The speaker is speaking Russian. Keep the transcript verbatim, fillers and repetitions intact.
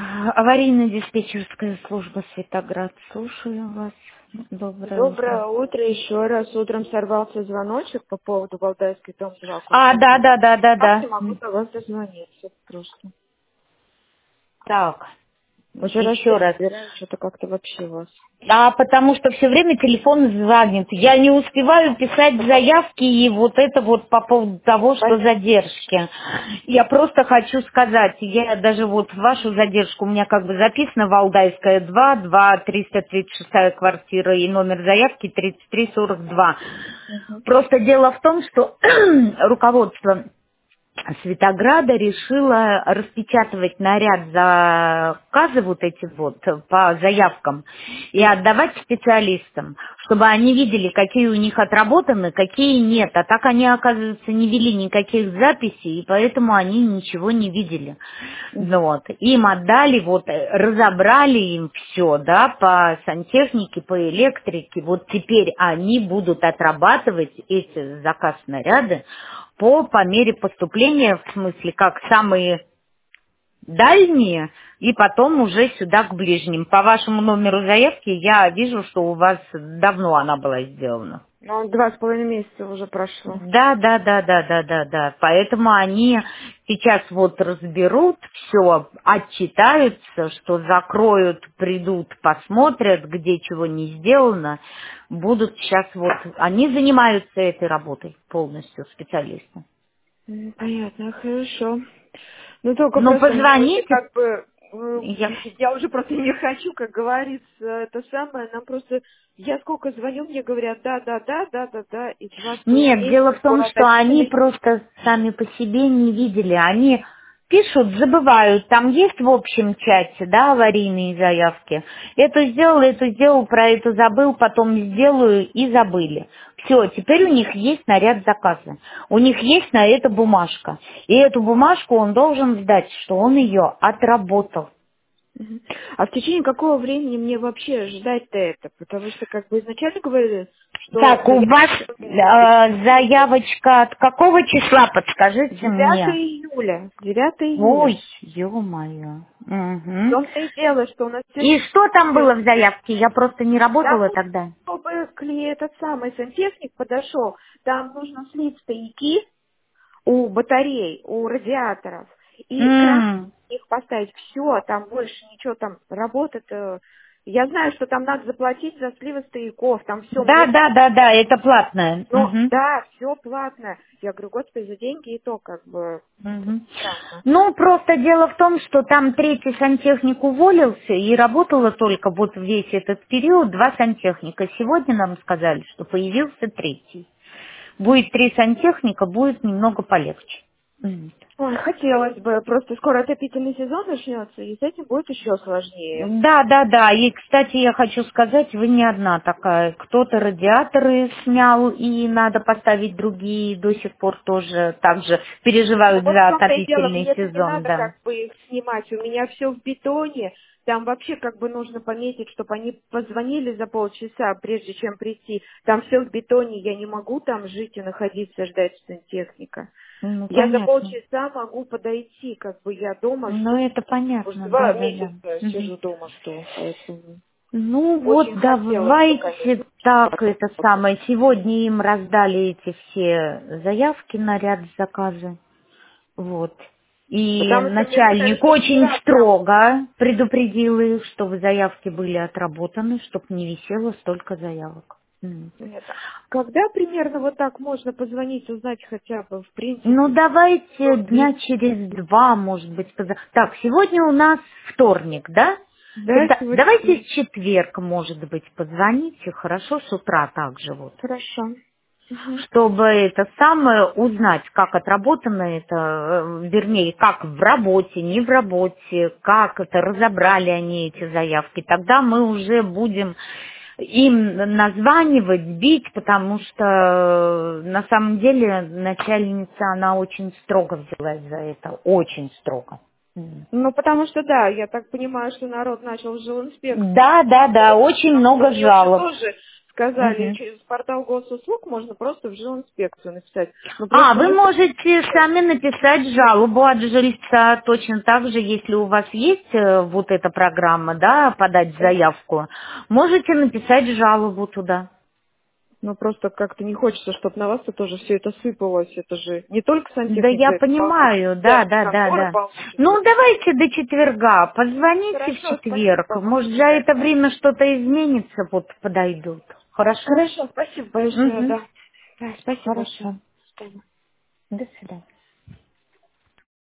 Аварийно-диспетчерская служба Светоград. Слушаю вас. Доброе утро. Доброе утро еще раз. Утром сорвался звоночек по поводу Валдайской, дом два, А, корпус да, два. да, да, да, Как да. не могу до вас дозвониться просто. Так, Уже раз еще пять раз. собираю, что-то как-то вообще вас. А потому что все время телефон занят. Я не успеваю писать заявки и вот это вот по поводу того, что Понятно. задержки. Я просто хочу сказать, я даже вот вашу задержку, у меня как бы записано Валдайская два, два, триста тридцать шестая квартира и номер заявки тридцать три сорок два. Мгм. Просто дело в том, что руководство Светограда решила распечатывать наряд заказы вот эти вот по заявкам и отдавать специалистам, чтобы они видели, какие у них отработаны, какие нет. А так они, оказывается, не вели никаких записей, и поэтому они ничего не видели. Ну Мгм. вот. Им отдали, вот, э, разобрали им все, да, по сантехнике, по электрике. Вот теперь они будут отрабатывать эти заказ снаряды по, по мере поступления, в смысле, как самые дальние, и потом уже сюда к ближним. По вашему номеру заявки я вижу, что у вас давно она была сделана. Ну, два с половиной месяца уже прошло. Да, да, да, да, да, да, да. Поэтому они сейчас вот разберут все, отчитаются, что закроют, придут, посмотрят, где чего не сделано. Будут сейчас вот, они занимаются этой работой полностью, специалисты. М, Понятно, хорошо. Ну, только Ну, просто мне уже позвоните. как бы... э, Я... Я уже просто не хочу, как говорится, это самое. Нам просто... Я сколько звоню, мне говорят, да, да, да, да, да, да, и два с половиной Нет, дело месяца в том, скоро что они отопительный. просто сами по себе не видели. Они пишут, забывают. Там есть в общем чате, да, аварийные заявки. Эту сделал, эту сделал, про эту забыл, потом сделаю и забыли. Все, теперь у них есть наряд заказа. У них есть на это бумажка. И эту бумажку он должен сдать, что он ее отработал. Мгм. А в течение какого времени мне вообще ждать-то это? Потому что как бы изначально говорили, что Так, у вас э, заявочка от какого числа, подскажите девятого мне? июля. девятого июля. Ой, ё-моё. В Мгм. том-то и дело, что у нас все И что там было в заявке? Я просто не там, работала тогда. чтобы клиент, этот самый сантехник подошел, там нужно слить стояки у батарей, у радиаторов, и кран М. их поставить. Все, там больше ничего, там работает. э, Я знаю, что там надо заплатить за сливы стояков, там все, Да, мне да, да, да, это платное. но Мгм. да, все платно. Я говорю, господи, за деньги и то как бы Мгм. странно. Ну, просто дело в том, что там третий сантехник уволился и работало только вот весь этот период два сантехника. Сегодня нам сказали, что появился третий. Будет три сантехника, будет немного полегче. Мгм. Ой, хотелось бы, просто скоро отопительный сезон начнется, и с этим будет еще сложнее. Да, да, да. И, кстати, я хочу сказать, вы не одна такая. Кто-то радиаторы снял, и надо поставить другие, до сих пор тоже так же Ну переживают вот в за том-то и дело, отопительный мне-то не сезон, надо да. как бы их снимать, у меня все в бетоне, там вообще как бы нужно пометить, чтобы они позвонили за полчаса, прежде чем прийти. Там все в бетоне, я не могу там жить и находиться, ждать сантехника. Ну, Я за понятно. полчаса могу подойти, как бы я дома Ну, жду, это уже понятно, два да, да, да. месяца Мгм. сижу дома, жду, поэтому Ну, вот очень хотелось бы, давайте конечно. так, это самое. Сегодня им раздали эти все заявки на ряд заказа. Вот. И Потому что мне сказали, начальник что очень вчера прям строго предупредил их, чтобы заявки были отработаны, чтобы не висело столько заявок. М. это. Когда примерно вот так можно позвонить, узнать хотя бы, в Ну, принципе, давайте что дня есть? через два, может быть. поза- Так, сегодня у нас вторник, да? Да, Тогда сегодня давайте в вторник. четверг, может быть, позвоните, хорошо, с утра также вот. Хорошо. Мгм. Чтобы это самое узнать, как отработано это, э, вернее, как в работе, не в работе, как это разобрали они эти заявки, тогда мы уже будем им названивать, бить, потому что э, на самом деле начальница, она очень строго взялась за это, очень строго. М. Ну, потому что, да, я так понимаю, что народ начал жилинспекцию. Да, да, да, очень Потому что много у нее же жалоб. тоже сказали, Мгм. через портал госуслуг можно просто в жилинспекцию написать. Ну, А, просто вы мы... можете сами написать жалобу от жильца, точно так же, если у вас есть э, вот эта программа, да, подать заявку, можете написать жалобу туда. Ну, просто как-то не хочется, чтобы на вас-то тоже все это сыпалось. Это же не только Да сантехник я за это получит, понимаю, вся да, да, да, контора да. получит за Ну, это. давайте до четверга, позвоните в Хорошо, спасибо четверг, вам может, за большое. это время что-то изменится, вот подойдут. Хорошо? Хорошо, спасибо большое, Угу. да. Да, спасибо большое. Хорошо. До свидания. До свидания.